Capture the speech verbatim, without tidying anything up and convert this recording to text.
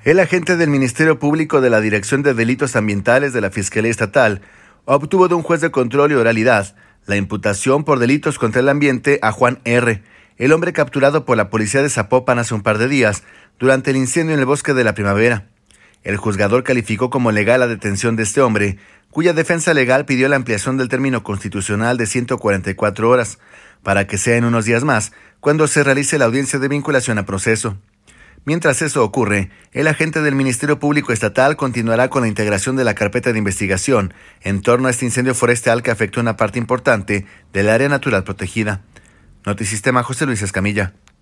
El agente del Ministerio Público de la Dirección de Delitos Ambientales de la Fiscalía Estatal obtuvo de un juez de control y oralidad la imputación por delitos contra el ambiente a Juan R., el hombre capturado por la policía de Zapopan hace un par de días durante el incendio en el Bosque de la Primavera. El juzgador calificó como legal la detención de este hombre, cuya defensa legal pidió la ampliación del término constitucional de ciento cuarenta y cuatro horas, para que sea en unos días más, cuando se realice la audiencia de vinculación a proceso. Mientras eso ocurre, el agente del Ministerio Público Estatal continuará con la integración de la carpeta de investigación en torno a este incendio forestal que afectó una parte importante del área natural protegida. Notisistema, José Luis Escamilla.